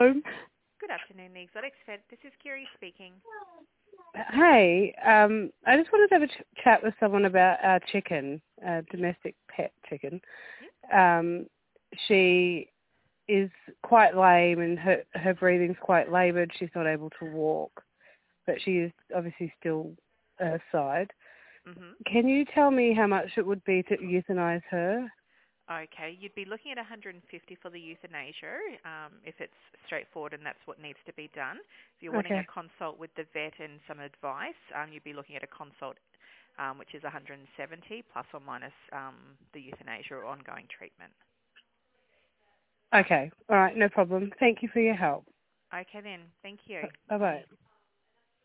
Home. Good afternoon, the Exotics Vet. This is Kiri speaking. Hey, I just wanted to have a chat with someone about our chicken, domestic pet chicken. Yep. She is quite lame and her breathing's quite laboured. She's not able to walk, but she is obviously still side. Mhm. Can you tell me how much it would be to euthanise her? Okay, you'd be looking at 150 for the euthanasia if it's straightforward and that's what needs to be done. If you're wanting a Okay. consult with the vet and some advice, you'd be looking at a consult which is 170 plus or minus the euthanasia or ongoing treatment. Okay. All right. No problem. Thank you for your help. Okay then, thank you. Bye-bye. Bye.